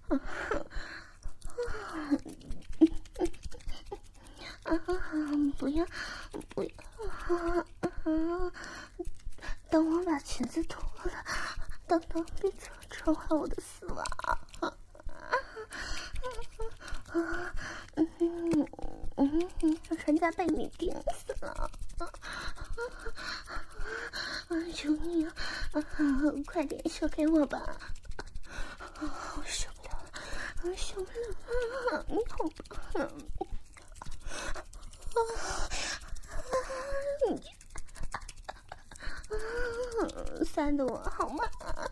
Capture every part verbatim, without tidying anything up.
啊，不要，不要！啊啊！等我把裙子脱了，等等，别穿穿坏我的丝袜！啊啊啊！嗯嗯嗯，人家被你顶死了！啊啊！求你啊！啊，快点射给我吧！啊，我受不了了，我受不了了！你好棒！啊啊！塞得我好慢啊！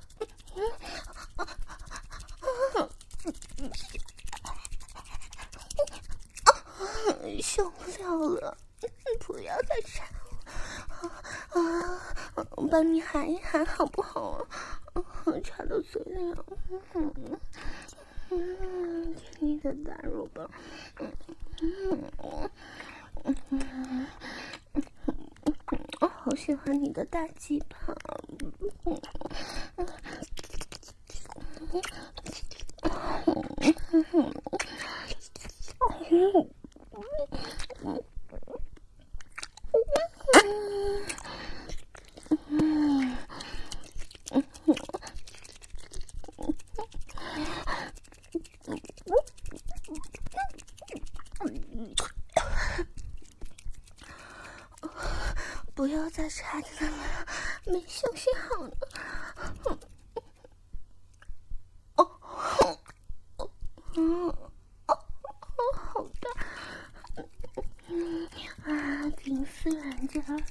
受不了了，不要再缠我啊！我帮你含一含好不好？插到嘴里了，嗯嗯，甜腻的大肉棒，嗯嗯嗯嗯，我好喜欢你的大鸡巴，嗯嗯嗯嗯嗯。不要再插着了，没休息好呢。哦，哦，嗯，哦，好大，嗯啊，顶死人家了。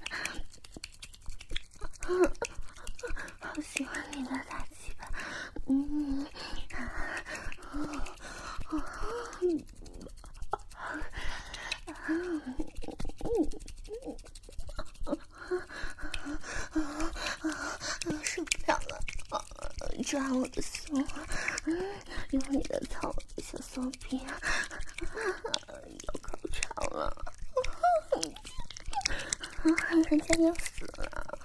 好喜欢你的大鸡巴，嗯，啊，哦，受不了了，抓我的丝袜，用你的草小骚逼，要高潮了，人家要死了。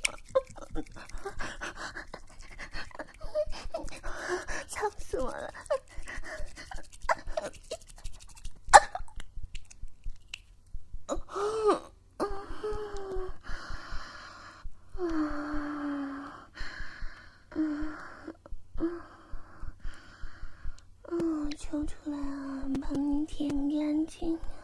操死我了！求出来啊，帮你舔干净。